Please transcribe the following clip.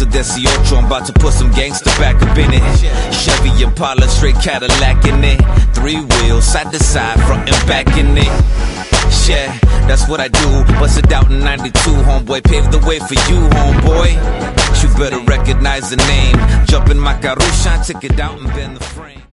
with that C8, I'm about to put some gangster back up in it. Chevy Impala, straight Cadillac in it. 3 wheels, side to side, front and back in it. Yeah, that's what I do. Bust it out in 92, homeboy. Paved the way for you, homeboy. You better recognize the name. Jump in my Karushan, take it out and bend the frame.